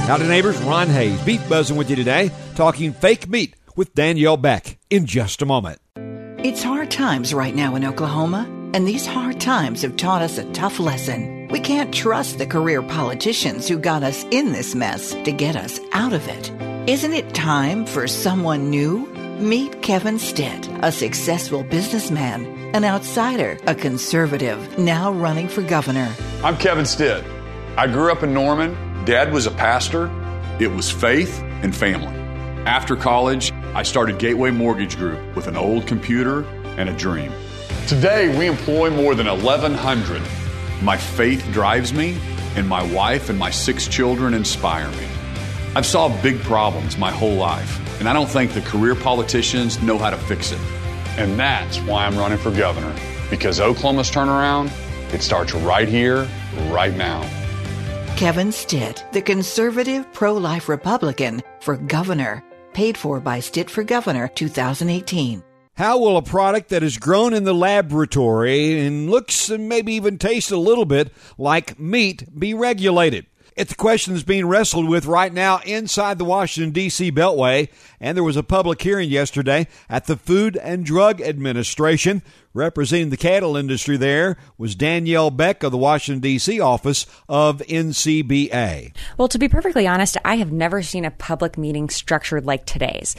Howdy, neighbors. Ron Hayes, Beef Buzzing with you today, talking fake meat with Danielle Beck in just a moment. It's hard times right now in Oklahoma, and these hard times have taught us a tough lesson. We can't trust the career politicians who got us in this mess to get us out of it. Isn't it time for someone new? Meet Kevin Stitt, a successful businessman, an outsider, a conservative, now running for governor. I'm Kevin Stitt. I grew up in Norman. Dad was a pastor. It was faith and family. After college, I started Gateway Mortgage Group with an old computer and a dream. Today, we employ more than 1,100. My faith drives me, and my wife and my 6 children inspire me. I've solved big problems my whole life, and I don't think the career politicians know how to fix it. And that's why I'm running for governor, because Oklahoma's turnaround, it starts right here, right now. Kevin Stitt, the conservative pro-life Republican for governor, paid for by Stitt for Governor 2018. How will a product that is grown in the laboratory and looks and maybe even tastes a little bit like meat be regulated? It's a question that's being wrestled with right now inside the Washington, D.C. Beltway, and there was a public hearing yesterday at the Food and Drug Administration. Representing the cattle industry there was Danielle Beck of the Washington, D.C. office of NCBA. Well, to be perfectly honest, I have never seen a public meeting structured like today's.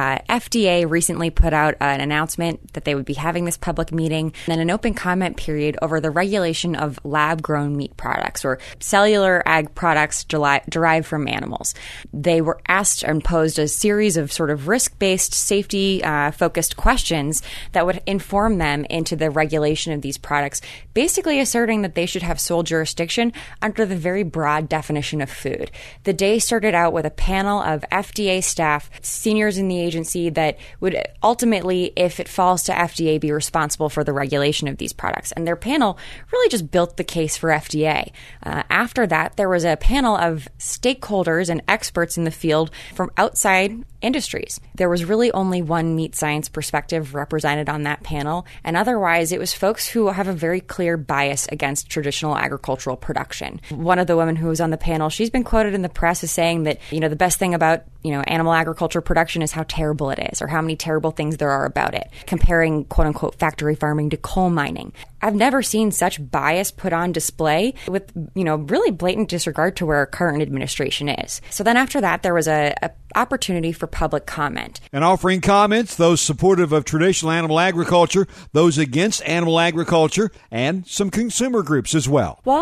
FDA recently put out an announcement that they would be having this public meeting and then an open comment period over the regulation of lab-grown meat products or cellular ag products derived from animals. They were asked and posed a series of sort of risk-based, safety-focused questions that would inform them into the regulation of these products, basically asserting that they should have sole jurisdiction under the very broad definition of food. The day started out with a panel of FDA staff, seniors in the agency that would ultimately, if it falls to FDA, be responsible for the regulation of these products. And their panel really just built the case for FDA. After that, there was a panel of stakeholders and experts in the field from outside industries. There was really only one meat science perspective represented on that panel, and otherwise it was folks who have a very clear bias against traditional agricultural production. One of the women who was on the panel, she's been quoted in the press as saying that, the best thing about, animal agriculture production is how terrible it is or how many terrible things there are about it, comparing quote-unquote factory farming to coal mining. I've never seen such bias put on display with, really blatant disregard to where our current administration is. So then after that, there was a opportunity for public comment. And offering comments, those supportive of traditional animal agriculture, those against animal agriculture, and some consumer groups as well. Well,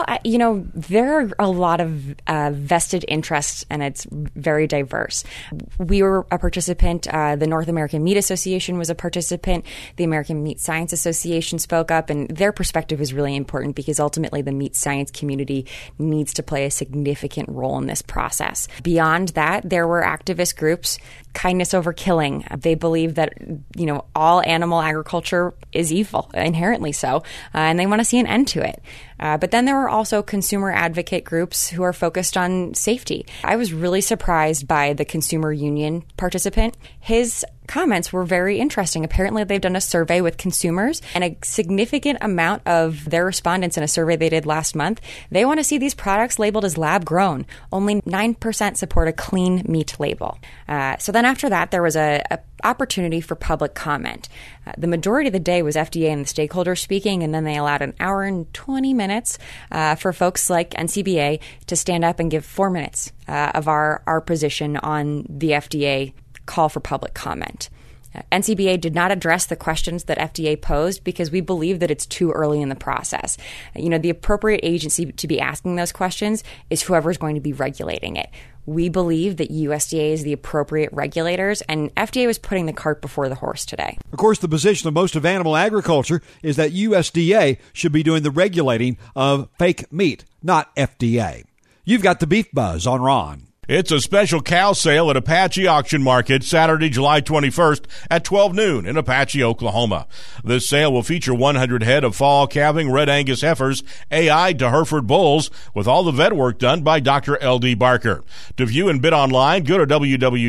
there are a lot of vested interests, and it's very diverse. We were a participant. The North American Meat Association was a participant. The American Meat Science Association spoke up, and their perspective is really important because ultimately the meat science community needs to play a significant role in this process. Beyond that, there were activist groups, Kindness Over Killing. They believe that, all animal agriculture is evil, inherently so, and they want to see an end to it. But then there were also consumer advocate groups who are focused on safety. I was really surprised by the consumer union participant. His comments were very interesting. Apparently, they've done a survey with consumers, and a significant amount of their respondents in a survey they did last month, they want to see these products labeled as lab-grown. Only 9% support a clean meat label. So then after that, there was a opportunity for public comment. The majority of the day was FDA and the stakeholders speaking, and then they allowed an hour and 20 minutes for folks like NCBA to stand up and give 4 minutes of our position on the FDA call for public comment. NCBA did not address the questions that FDA posed because we believe that it's too early in the process. The appropriate agency to be asking those questions is whoever is going to be regulating it. We believe that USDA is the appropriate regulators, and FDA was putting the cart before the horse today. Of course, the position of most of animal agriculture is that USDA should be doing the regulating of fake meat, not FDA. You've got the Beef Buzz on Ron. It's a special cow sale at Apache Auction Market Saturday, July 21st at 12 noon in Apache, Oklahoma. This sale will feature 100 head of fall calving Red Angus heifers, AI'd to Hereford bulls, with all the vet work done by Dr. L.D. Barker. To view and bid online, go to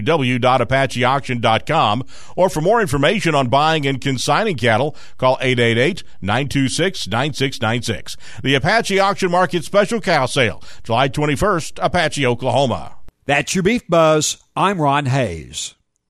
www.apacheauction.com, or for more information on buying and consigning cattle, call 888-926-9696. The Apache Auction Market Special Cow Sale, July 21st, Apache, Oklahoma. That's your Beef Buzz. I'm Ron Hayes.